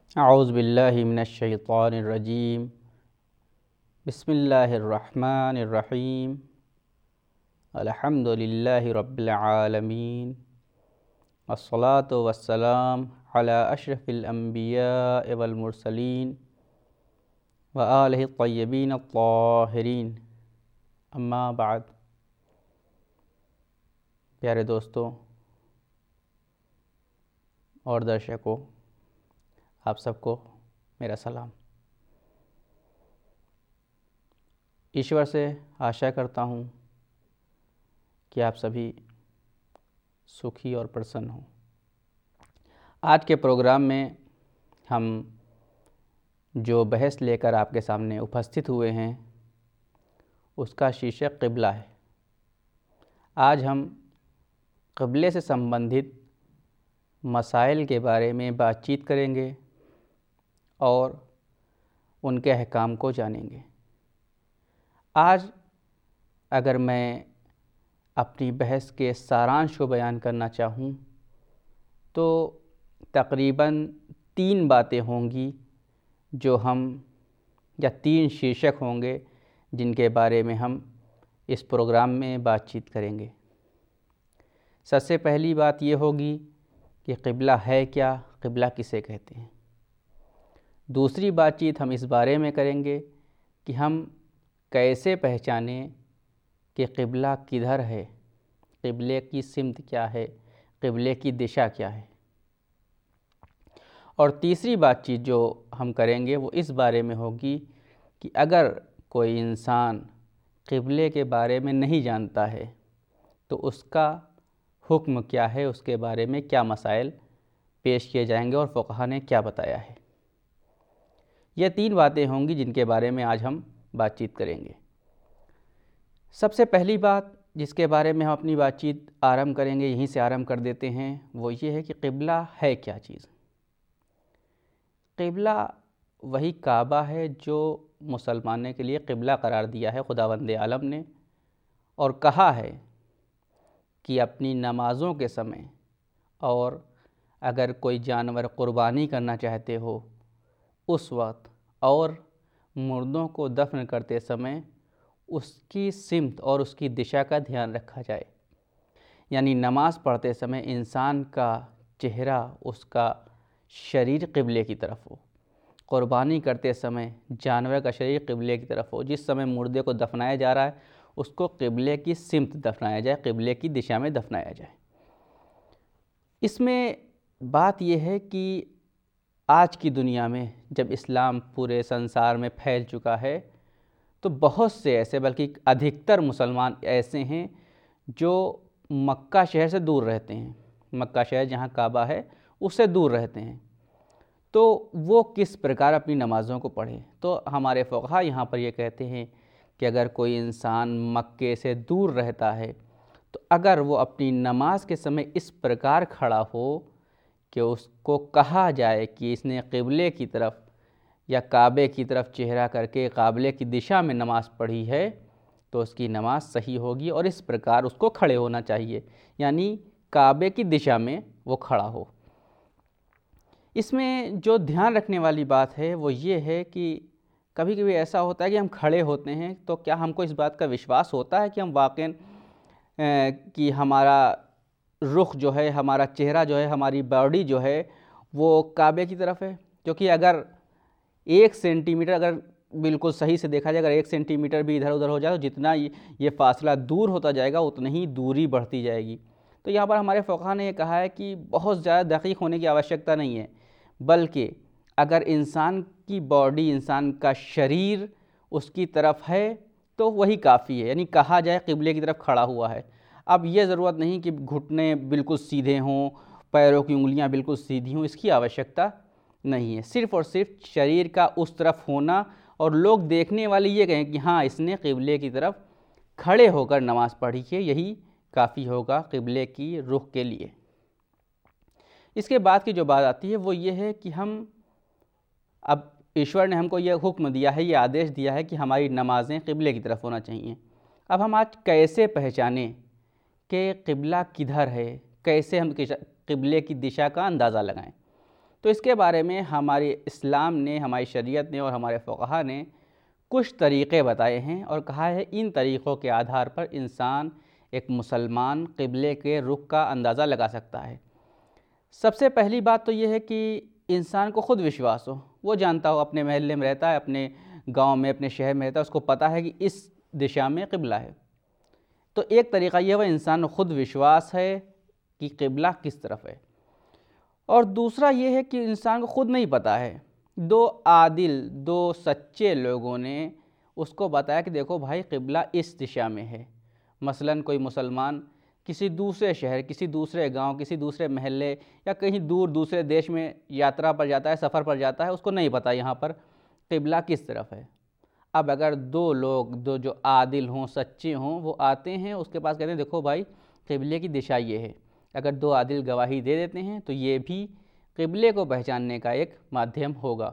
औज़ुबिल्लाहि मिनश्शैतानिर्रजीम। बिस्मिल्लाहिर्रहमानिर्रहीम। अल्हम्दुलिल्लाहि रब्बिल आलमीन। अस्सलातु वस्सलाम अला अशरफिल अंबिया वल मुरसलीन व आलिहि तय्यबीन अत्ताहिरीन। अम्मा बाद। प्यारे दोस्तों और दर्शकों, आप सबको मेरा सलाम। ईश्वर से आशा करता हूँ कि आप सभी सुखी और प्रसन्न हों। आज के प्रोग्राम में हम जो बहस लेकर आपके सामने उपस्थित हुए हैं उसका शीर्षक क़िबला है। आज हम क़िबले से संबंधित मसाइल के बारे में बातचीत करेंगे और उनके अहकाम को जानेंगे। आज अगर मैं अपनी बहस के सारांश को बयान करना चाहूँ तो तकरीबन 3 बातें होंगी जो हम या 3 शीर्षक होंगे जिनके बारे में हम इस प्रोग्राम में बातचीत करेंगे। सबसे पहली बात ये होगी कि क़िबला है क्या, क़िबला किसे कहते हैं। दूसरी बातचीत हम इस बारे में करेंगे कि हम कैसे पहचानें कि क़िबला किधर है, क़िबले की सिमत क्या है, क़िबले की दिशा क्या है। और तीसरी बातचीत जो हम करेंगे वो इस बारे में होगी कि अगर कोई इंसान क़िबले के बारे में नहीं जानता है तो उसका हुक्म क्या है, उसके बारे में क्या मसाइल पेश किए जाएंगे और फ़ुक़हा ने क्या बताया है। ये 3 बातें होंगी जिनके बारे में आज हम बातचीत करेंगे। सबसे पहली बात जिसके बारे में हम अपनी बातचीत आरंभ करेंगे, यहीं से आरंभ कर देते हैं, वो ये है कि क़िबला है क्या चीज़। क़िबला वही काबा है जो मुसलमानों के लिए क़िबला करार दिया है खुदावंद आलम ने, और कहा है कि अपनी नमाज़ों के समय और अगर कोई जानवर क़ुरबानी करना चाहते हो उस वक्त और मुर्दों को दफन करते समय उसकी सिमत और उसकी दिशा का ध्यान रखा जाए। यानी नमाज़ पढ़ते समय इंसान का चेहरा, उसका शरीर क़िबले की तरफ हो। क़ुरबानी करते समय जानवर का शरीर क़िबले की तरफ हो। जिस समय मुर्दे को दफनाया जा रहा है उसको क़िबले की सिमत दफनाया जाए, क़िबले की दिशा में दफनाया जाए। इसमें बात यह है कि आज की दुनिया में जब इस्लाम पूरे संसार में फैल चुका है तो बहुत से ऐसे, बल्कि अधिकतर मुसलमान ऐसे हैं जो मक्का शहर से दूर रहते हैं। मक्का शहर जहाँ काबा है उससे दूर रहते हैं। तो वो किस प्रकार अपनी नमाज़ों को पढ़ें। तो हमारे फ़ुक़हा यहाँ पर ये कहते हैं कि अगर कोई इंसान मक्के से दूर रहता है तो अगर वो अपनी नमाज के समय इस प्रकार खड़ा हो कि उसको कहा जाए कि इसने क़िबले की तरफ या काबे की तरफ चेहरा करके क़िबले की दिशा में नमाज़ पढ़ी है तो उसकी नमाज़ सही होगी, और इस प्रकार उसको खड़े होना चाहिए, यानी काबे की दिशा में वो खड़ा हो। इसमें जो ध्यान रखने वाली बात है वो ये है कि कभी कभी ऐसा होता है कि हम खड़े होते हैं तो क्या हमको इस बात का विश्वास होता है कि हम वाक़ई कि हमारा रुख जो है, हमारा चेहरा जो है, हमारी बॉडी जो है वो काबे की तरफ है। क्योंकि अगर 1 सेंटीमीटर अगर बिल्कुल सही से देखा जाए, अगर 1 सेंटीमीटर भी इधर उधर हो जाए तो जितना ये फासला दूर होता जाएगा उतनी ही दूरी बढ़ती जाएगी। तो यहाँ पर हमारे फ़ुक़हा ने ये कहा है कि बहुत ज़्यादा दक़ीक़ होने की आवश्यकता नहीं है, बल्कि अगर इंसान की बॉडी, इंसान का शरीर उसकी तरफ है तो वही काफ़ी है। यानी कहा जाए क़िबले की तरफ खड़ा हुआ है। अब ये ज़रूरत नहीं कि घुटने बिल्कुल सीधे हों, पैरों की उंगलियां बिल्कुल सीधी हों, इसकी आवश्यकता नहीं है। सिर्फ़ और सिर्फ शरीर का उस तरफ होना और लोग देखने वाले ये कहें कि हाँ, इसने क़िबले की तरफ खड़े होकर नमाज़ पढ़ी है, यही काफ़ी होगा क़िबले की रुख के लिए। इसके बाद की जो बात आती है वो ये है कि हम, अब ईश्वर ने हमको ये हुक्म दिया है, ये आदेश दिया है कि हमारी नमाज़ें क़िबले की तरफ होना चाहिए। अब हम आज कैसे पहचानें कि क़िबला किधर है, कैसे हम क़िबले की दिशा का अंदाज़ा लगाएं। तो इसके बारे में हमारे इस्लाम ने, हमारी शरीयत ने और हमारे फ़ुक़हा ने कुछ तरीक़े बताए हैं और कहा है इन तरीक़ों के आधार पर इंसान, एक मुसलमान, क़िबले के रुख का अंदाज़ा लगा सकता है। सबसे पहली बात तो ये है कि इंसान को ख़ुद विश्वास हो, वो जानता हो, अपने महल्ले में रहता है, अपने गांव में, अपने शहर में रहता है, उसको पता है कि इस दिशा में क़िबला है। तो एक तरीक़ा ये वह इंसान को ख़ुद विश्वास है कि क़िबला किस तरफ है। और दूसरा ये है कि इंसान को ख़ुद नहीं पता है, दो आदिल, दो सच्चे लोगों ने उसको बताया कि देखो भाई क़िबला इस दिशा में है। मसलन कोई मुसलमान किसी दूसरे शहर, किसी दूसरे गांव, किसी दूसरे महल्ले या कहीं दूर दूसरे देश में यात्रा पर जाता है, सफ़र पर जाता है, उसको नहीं पता यहाँ पर क़िबला किस तरफ है। अब अगर दो लोग, दो जो आदिल हों, सच्चे हों, वो आते हैं उसके पास, कहते हैं देखो भाई क़िबले की दिशा ये है। अगर दो आदिल गवाही दे देते हैं तो ये भी क़िबले को पहचानने का एक माध्यम होगा।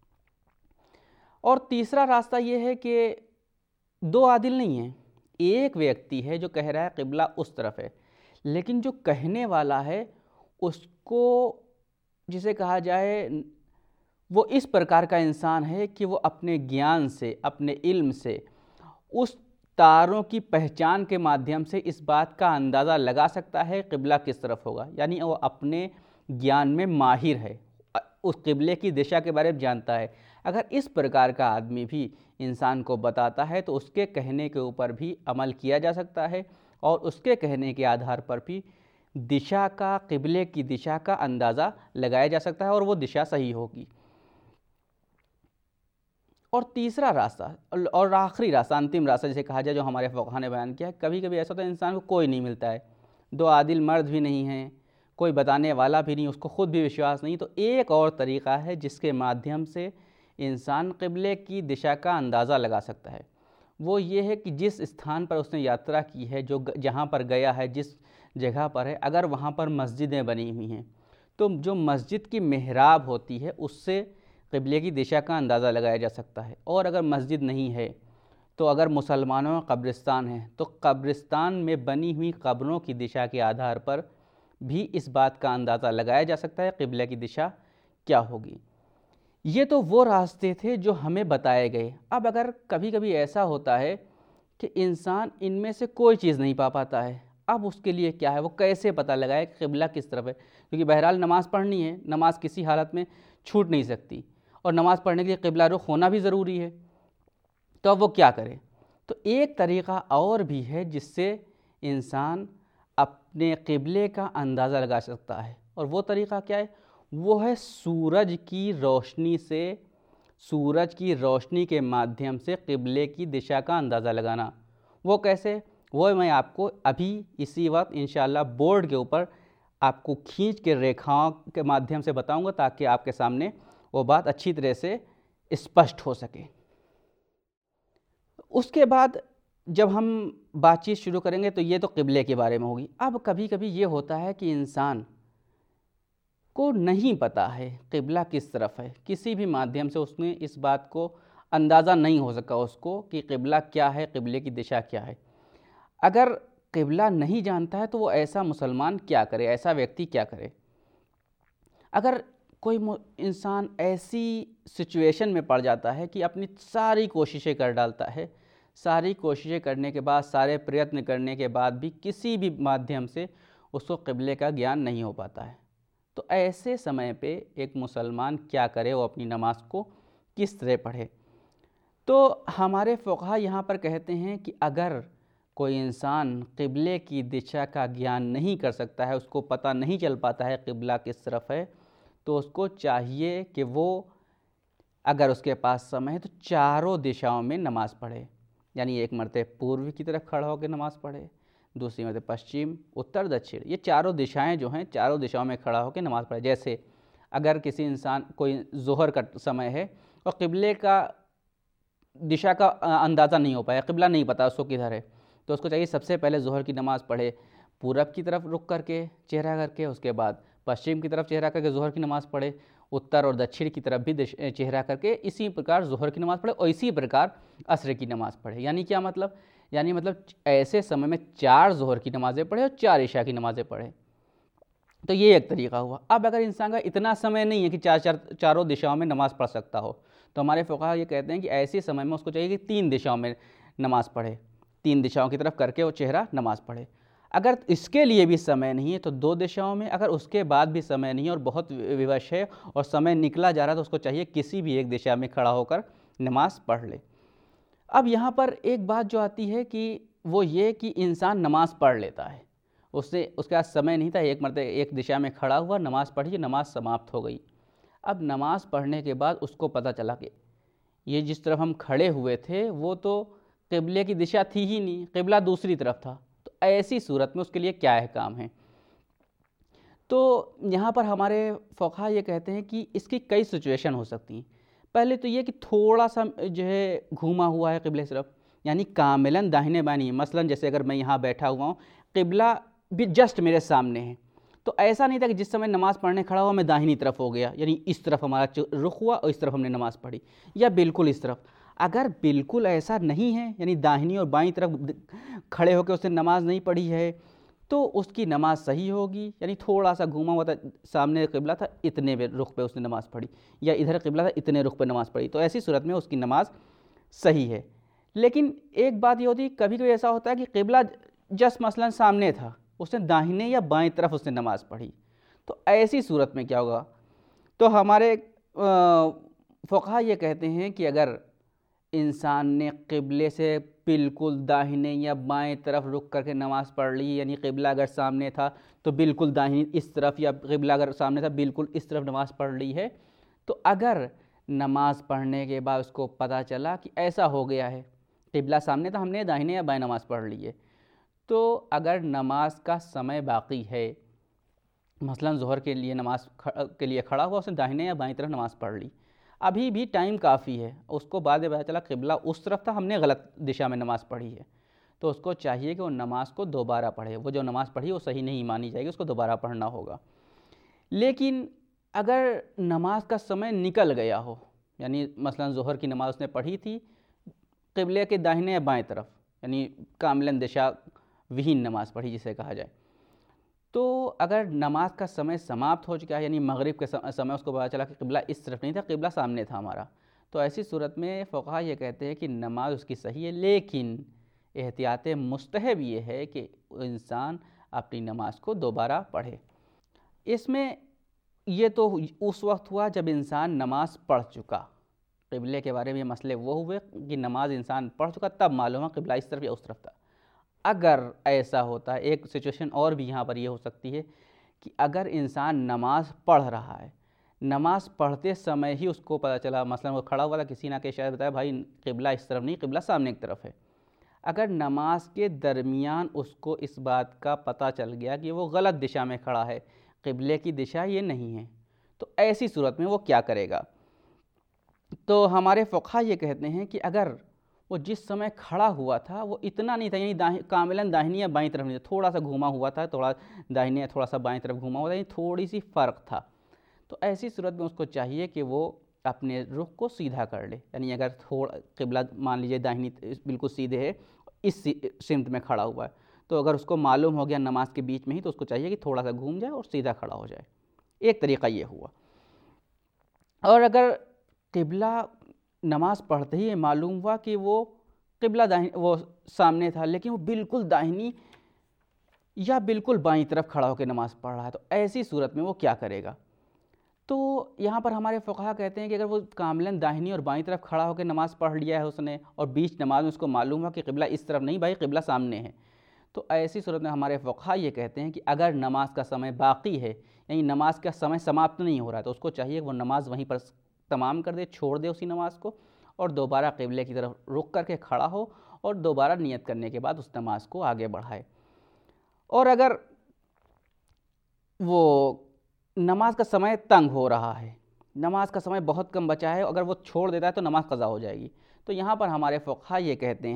और तीसरा रास्ता ये है कि दो आदिल नहीं हैं, एक व्यक्ति है जो कह रहा है क़िबला उस तरफ है, लेकिन जो कहने वाला है उसको, जिसे कहा जाए, वो इस प्रकार का इंसान है कि वो अपने ज्ञान से, अपने इल्म से, उस तारों की पहचान के माध्यम से इस बात का अंदाज़ा लगा सकता है क़िबला किस तरफ होगा। यानी वो अपने ज्ञान में माहिर है, उस क़िबले की दिशा के बारे में जानता है। अगर इस प्रकार का आदमी भी इंसान को बताता है तो उसके कहने के ऊपर भी अमल किया जा सकता है और उसके कहने के आधार पर भी दिशा का, क़िबले की दिशा का अंदाज़ा लगाया जा सकता है और वो दिशा सही होगी। और तीसरा रास्ता और आखिरी रास्ता, अंतिम रास्ता जिसे कहा जाए, जो हमारे फ़ुक़हा ने बयान किया है, कभी कभी ऐसा होता है इंसान को कोई नहीं मिलता है, दो आदिल मर्द भी नहीं हैं, कोई बताने वाला भी नहीं, उसको ख़ुद भी विश्वास नहीं, तो एक और तरीक़ा है जिसके माध्यम से इंसान क़िबले की दिशा का अंदाज़ा लगा सकता है। वो ये है कि जिस स्थान पर उसने यात्रा की है, जो जहाँ पर गया है, जिस जगह पर है, अगर वहाँ पर मस्जिदें बनी हुई हैं तो जो मस्जिद की मेहराब होती है उससे क़िबले की दिशा का अंदाज़ा लगाया जा सकता है। और अगर मस्जिद नहीं है तो अगर मुसलमानों का कब्रिस्तान है तो कब्रिस्तान में बनी हुई कब्रों की दिशा के आधार पर भी इस बात का अंदाज़ा लगाया जा सकता है क़िबले की दिशा क्या होगी। ये तो वो रास्ते थे जो हमें बताए गए। अब अगर कभी कभी ऐसा होता है कि इंसान इनमें से कोई चीज़ नहीं पा पाता है, अब उसके लिए क्या है, वो कैसे पता लगाए क़िबला किस तरफ है, क्योंकि बहरहाल नमाज़ पढ़नी है, नमाज़ किसी हालत में छूट नहीं सकती और नमाज़ पढ़ने के लिए क़िबला रुख होना भी ज़रूरी है। तो अब वो क्या करे? तो एक तरीक़ा और भी है जिससे इंसान अपने क़िबले का अंदाज़ा लगा सकता है, और वो तरीक़ा क्या है? वो है सूरज की रोशनी से, सूरज की रोशनी के माध्यम से क़िबले की दिशा का अंदाज़ा लगाना। वो कैसे? वो मैं आपको अभी इसी वक्त इंशाअल्लाह बोर्ड के ऊपर आपको खींच के रेखाओं के माध्यम से बताऊंगा, ताकि आपके सामने वो बात अच्छी तरह से स्पष्ट हो सके। उसके बाद जब हम बातचीत शुरू करेंगे तो ये तो क़िबले के बारे में होगी। अब कभी कभी ये होता है कि इंसान को नहीं पता है क़िबला किस तरफ है, किसी भी माध्यम से उसने इस बात को अंदाज़ा नहीं हो सका उसको कि क़िबला क्या है, क़िबले की दिशा क्या है। अगर क़िबला नहीं जानता है तो वो ऐसा मुसलमान क्या करे, ऐसा व्यक्ति क्या करे? अगर कोई इंसान ऐसी सिचुएशन में पड़ जाता है कि अपनी सारी कोशिशें कर डालता है, सारी कोशिशें करने के बाद, सारे प्रयत्न करने के बाद भी किसी भी माध्यम से उसको क़िबले का ज्ञान नहीं हो पाता है, तो ऐसे समय पे एक मुसलमान क्या करे, वो अपनी नमाज को किस तरह पढ़े? तो हमारे फ़ुक़हा यहाँ पर कहते हैं कि अगर कोई इंसान क़िबले की दिशा का ज्ञान नहीं कर सकता है, उसको पता नहीं चल पाता है क़िबला किस तरफ है, तो उसको चाहिए कि वो, अगर उसके पास समय है, तो चारों दिशाओं में नमाज़ पढ़े। यानी एक मरतबा पूर्व की तरफ खड़ा होकर नमाज़ पढ़े, दूसरी मरतबा पश्चिम, उत्तर, दक्षिण, ये चारों दिशाएं जो हैं, चारों दिशाओं में खड़ा होकर नमाज़ पढ़े। जैसे अगर किसी इंसान, कोई ज़ोहर का समय है और क़िबले का दिशा का अंदाज़ा नहीं हो पाया, क़िबला नहीं पता उसको किधर है, तो उसको चाहिए सबसे पहले ज़ोहर की नमाज़ पढ़े पूरब की तरफ रुख करके, चेहरा करके, उसके बाद पश्चिम की तरफ चेहरा करके ज़ोहर की नमाज़ पढ़े, उत्तर और दक्षिण की तरफ भी चेहरा करके, इसी प्रकार ज़ोहर की नमाज़ पढ़े और इसी प्रकार असर की नमाज़ पढ़े। यानी क्या मतलब? यानी मतलब ऐसे समय में 4 ज़ोहर की नमाज़ें पढ़े और 4 इशा की नमाज़ें पढ़े। तो ये एक तरीका हुआ। अब अगर इंसान का इतना समय नहीं है कि चारों दिशाओं में नमाज़ पढ़ सकता हो, तो हमारे फ़ुक़हा ये कहते हैं कि ऐसे समय में उसको चाहिए कि 3 दिशाओं में नमाज़ पढ़े, 3 दिशाओं की तरफ करके वो चेहरा नमाज़ पढ़े। अगर इसके लिए भी समय नहीं है तो 2 दिशाओं में, अगर उसके बाद भी समय नहीं है और बहुत विवश है और समय निकला जा रहा है, तो उसको चाहिए किसी भी एक दिशा में खड़ा होकर नमाज़ पढ़ ले। अब यहाँ पर एक बात जो आती है कि वो ये कि इंसान नमाज़ पढ़ लेता है, उससे उसके पास समय नहीं था, एक मरतबा एक दिशा में खड़ा हुआ, नमाज़ पढ़ी, नमाज़ समाप्त हो गई। अब नमाज़ पढ़ने के बाद उसको पता चला कि ये जिस तरफ हम खड़े हुए थे वो तो क़िबले की दिशा थी ही नहीं, क़िबला दूसरी तरफ था। तो ऐसी सूरत में उसके लिए क्या अहकाम है? तो यहाँ पर हमारे फ़ुक़हा ये कहते हैं कि इसकी कई सिचुएशन हो सकती हैं। पहले तो ये कि थोड़ा सा जो है घूमा हुआ है क़िबले की तरफ, यानी कामिलन दाहिने बाएँ नहीं। मसलन जैसे अगर मैं यहाँ बैठा हुआ हूँ, क़िबला भी जस्ट मेरे सामने है, तो ऐसा नहीं था कि जिस समय नमाज़ पढ़ने खड़ा हुआ मैं दाहिनी तरफ हो गया, यानी इस तरफ हमारा रुख हुआ और इस तरफ हमने नमाज़ पढ़ी, या बिल्कुल इस तरफ। अगर बिल्कुल ऐसा नहीं है, यानी दाहिनी और बाईं तरफ खड़े होकर उसने नमाज़ नहीं पढ़ी है, तो उसकी नमाज़ सही होगी। यानी थोड़ा सा घूमा हुआ था, सामने क़िबला था, इतने रुख पे उसने नमाज़ पढ़ी, या इधर क़िबला था, इतने रुख पे नमाज़ पढ़ी, तो ऐसी सूरत में उसकी नमाज़ सही है। लेकिन एक बात ये होती है, कभी कभी ऐसा होता है कि क़िबला जस्ट मसलन सामने था, उसने दाहिने या बाएं तरफ उसने नमाज़ पढ़ी, तो ऐसी सूरत में क्या होगा? तो हमारे फ़ुक़हा ये कहते हैं कि अगर इंसान ने क़िबले से बिल्कुल दाहिने या बाएं तरफ रुक करके नमाज़ पढ़ ली, यानी क़िबला अगर सामने था तो बिल्कुल दाहिनी इस तरफ, या क़िबला अगर सामने था बिल्कुल इस तरफ नमाज़ पढ़ ली है, तो अगर नमाज़ पढ़ने के बाद उसको पता चला कि ऐसा हो गया है, क़िबला सामने था, हमने दाहिने या बाएं नमाज़ पढ़ ली है, तो अगर नमाज का समय बाकी है, मसलन ज़ोहर के लिए नमाज के लिए खड़ा हुआ, उसने दाहिने या बाईं तरफ नमाज़ पढ़ ली, अभी भी टाइम काफ़ी है, उसको बाद में पता चला क़िबला उस तरफ था, हमने गलत दिशा में नमाज़ पढ़ी है, तो उसको चाहिए कि वो नमाज़ को दोबारा पढ़े। वो जो नमाज़ पढ़ी वो सही नहीं मानी जाएगी, उसको दोबारा पढ़ना होगा। लेकिन अगर नमाज का समय निकल गया हो, यानी मसलन ज़ोहर की नमाज़ उसने पढ़ी थी क़िबले के दाहिने या बाएं तरफ, यानी कामिलन दिशा विहीन नमाज़ पढ़ी जिसे कहा जाए, तो अगर नमाज का समय समाप्त हो चुका है, यानी मगरिब के समय उसको पता चला कि क़िबला इस तरफ नहीं था, क़िबला सामने था हमारा, तो ऐसी सूरत में फ़ुक़हा ये कहते हैं कि नमाज उसकी सही है, लेकिन एहतियात मुस्तहब ये है कि इंसान अपनी नमाज को दोबारा पढ़े। इसमें ये तो उस वक्त हुआ जब इंसान नमाज पढ़ चुका, क़िबले के बारे में मसले वो हुए कि नमाज इंसान पढ़ चुका, तब मालूम है क़िबला इस तरफ या उस तरफ था। अगर ऐसा होता है, एक सिचुएशन और भी यहाँ पर ये हो सकती है कि अगर इंसान नमाज़ पढ़ रहा है, नमाज़ पढ़ते समय ही उसको पता चला, मसलन वो खड़ा हुआ था, किसी ने के शायद बताया भाई क़िबला इस तरफ नहीं, क़िबला सामने की तरफ है। अगर नमाज के दरमियान उसको इस बात का पता चल गया कि वो गलत दिशा में खड़ा है, क़िबले की दिशा ये नहीं है, तो ऐसी सूरत में वो क्या करेगा? तो हमारे फ़ुक़हा ये कहते हैं कि अगर वो जिस समय खड़ा हुआ था वो इतना नहीं था, यानी कामिलन दाहिनी या बाईं तरफ नहीं था, थोड़ा सा घूमा हुआ था, थोड़ा दाहिनी या थोड़ा सा बाईं तरफ घूमा हुआ था, यानी थोड़ी सी फ़र्क था, तो ऐसी सूरत में उसको चाहिए कि वो अपने रुख को सीधा कर ले। यानी अगर थोड़ा क़िबला मान लीजिए दाहिनी बिल्कुल सीधे है, इस सिमत में खड़ा हुआ है, तो अगर उसको मालूम हो गया नमाज के बीच में ही, तो उसको चाहिए कि थोड़ा सा घूम जाए और सीधा खड़ा हो जाए। एक तरीक़ा ये हुआ। और अगर क़िबला नमाज़ पढ़ते ही मालूम हुआ कि वो क़िबला वो सामने था, लेकिन वो बिल्कुल दाहिनी या बिल्कुल बाईं तरफ खड़ा होकर नमाज़ पढ़ रहा है, तो ऐसी सूरत में वो क्या करेगा? तो यहाँ पर हमारे फ़ुक़हा कहते हैं कि अगर वो कामिलन दाहिनी और बाईं तरफ खड़ा होकर नमाज़ पढ़ लिया है उसने, और बीच नमाज में उसको मालूम हुआ कि क़िबला इस तरफ नहीं भाई, क़िबला सामने है, तो ऐसी सूरत में हमारे फ़ुक़हा ये कहते हैं कि अगर नमाज का समय बाकी है, यानी नमाज का समय समाप्त नहीं हो रहा है, तो उसको चाहिए वो नमाज़ वहीं पर तमाम कर दे, छोड़ दे उसी नमाज को, और दोबारा क़िबले की तरफ रुक करके खड़ा हो और दोबारा नियत करने के बाद उस नमाज को आगे बढ़ाए। और अगर वो नमाज का समय तंग हो रहा है, नमाज का समय बहुत कम बचा है, अगर वो छोड़ देता है तो नमाज क़ज़ा हो जाएगी, तो यहाँ पर हमारे फ़ुक़हा ये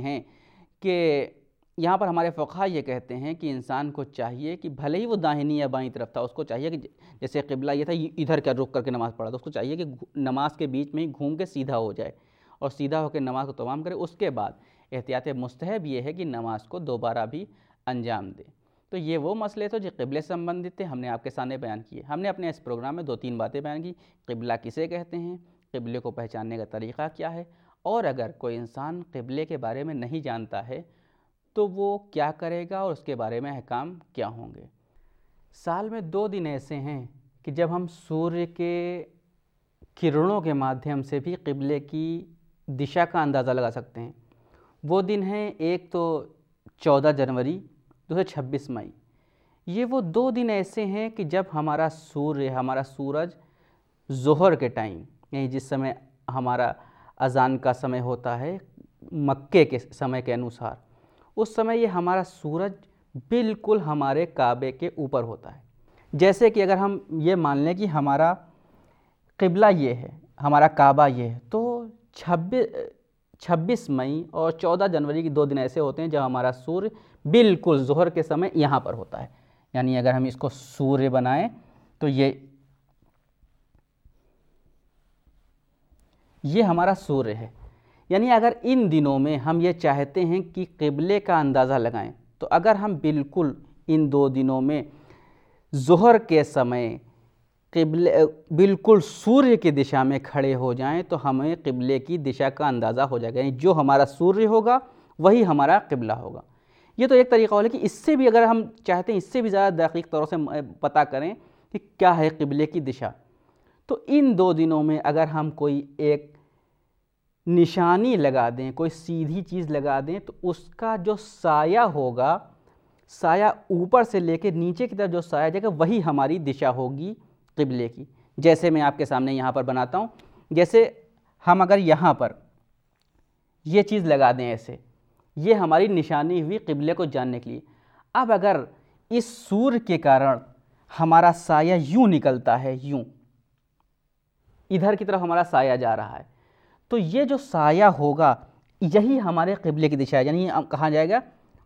कहते हैं कि इंसान को चाहिए कि भले ही वो दाहिनी या बाईं तरफ था, उसको चाहिए कि जैसे क़िबला ये था, इधर क्या रुक करके नमाज़ पढ़ा, तो उसको चाहिए कि नमाज के बीच में ही घूम के सीधा हो जाए और सीधा होकर नमाज को तमाम करे। उसके बाद एहतियात मुस्तहब ये है कि नमाज को दोबारा भी अंजाम दे। तो ये वो मसले थे जो क़िबले से संबंधित थे, हमने आपके सामने बयान किए। हमने अपने इस प्रोग्राम में 2-3 बातें बयान की। क़िबला किसे कहते हैं, क़िबले को पहचानने का तरीक़ा क्या है, और अगर कोई इंसान क़िबले के बारे में नहीं जानता है तो वो क्या करेगा और उसके बारे में अहकाम क्या होंगे। साल में 2 दिन ऐसे हैं कि जब हम सूर्य के किरणों के माध्यम से भी क़िबले की दिशा का अंदाज़ा लगा सकते हैं। वो दिन हैं, एक तो 14 जनवरी, दूसरा 26 मई। ये वो 2 दिन ऐसे हैं कि जब हमारा सूरज ज़ोहर के टाइम, यानी जिस समय हमारा अज़ान का समय होता है मक्के के समय के अनुसार, उस समय ये हमारा सूरज बिल्कुल हमारे काबे के ऊपर होता है। जैसे कि अगर हम ये मान लें कि हमारा क़िबला ये है, हमारा काबा ये है, तो 26 मई और 14 जनवरी की 2 दिन ऐसे होते हैं जब हमारा सूर्य बिल्कुल ज़ोहर के समय यहाँ पर होता है। यानी अगर हम इसको सूर्य बनाएं तो ये हमारा सूर्य है। यानी अगर इन दिनों में हम ये चाहते हैं कि क़िबले का अंदाज़ा लगाएं, तो अगर हम बिल्कुल इन 2 दिनों में ज़ोहर के समय बिल्कुल सूर्य की दिशा में खड़े हो जाएं तो हमें क़िबले की दिशा का अंदाज़ा हो जाएगा। यानी जो हमारा सूर्य होगा वही हमारा क़िबला होगा। ये तो एक तरीक़ा है कि इससे भी अगर हम चाहते हैं इससे भी ज़्यादा दक़ीक़ तौर से पता करें कि क्या है क़िबले की दिशा, तो इन 2 दिनों में अगर हम कोई एक निशानी लगा दें, कोई सीधी चीज़ लगा दें, तो उसका जो साया होगा, साया ऊपर से लेकर नीचे की तरफ जो साया जाएगा वही हमारी दिशा होगी क़िबले की। जैसे मैं आपके सामने यहाँ पर बनाता हूँ, जैसे हम अगर यहाँ पर ये चीज़ लगा दें ऐसे, ये हमारी निशानी हुई क़िबले को जानने के लिए। अब अगर इस सूर्य के कारण हमारा साया यूँ निकलता है, यूँ इधर की तरफ हमारा साया जा रहा है, तो ये जो साया होगा यही हमारे क़िबले की दिशा है। यानी कहा जाएगा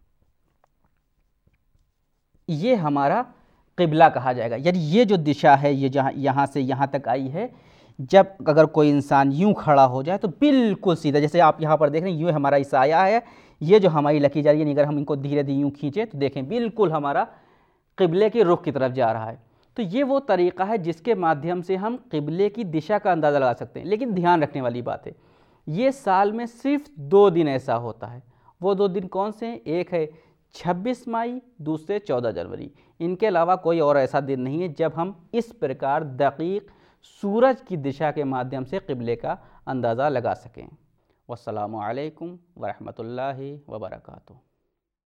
ये हमारा क़िबला कहा जाएगा। यानी ये जो दिशा है, ये जहाँ यहाँ से यहाँ तक आई है, जब अगर कोई इंसान यूँ खड़ा हो जाए तो बिल्कुल सीधा, जैसे आप यहाँ पर देख रहे हैं, यूँ हमारा साया है, ये जो हमारी लकीर जा रही है, अगर हम इनको धीरे धीरे यूँ खींचें तो देखें बिल्कुल हमारा क़िबले के रुख की तरफ जा रहा है। तो ये वो तरीक़ा है जिसके माध्यम से हम क़िबले की दिशा का अंदाज़ा लगा सकते हैं। लेकिन ध्यान रखने वाली बात है, ये साल में सिर्फ 2 दिन ऐसा होता है। वो 2 दिन कौन से हैं? एक है 26 मई, दूसरे 14 जनवरी। इनके अलावा कोई और ऐसा दिन नहीं है जब हम इस प्रकार दक़ीक़ सूरज की दिशा के माध्यम से क़िबले का अंदाज़ा लगा सकें। वस्सलामु अलैकुम वरहमतुल्लाहि वबरकातुहू।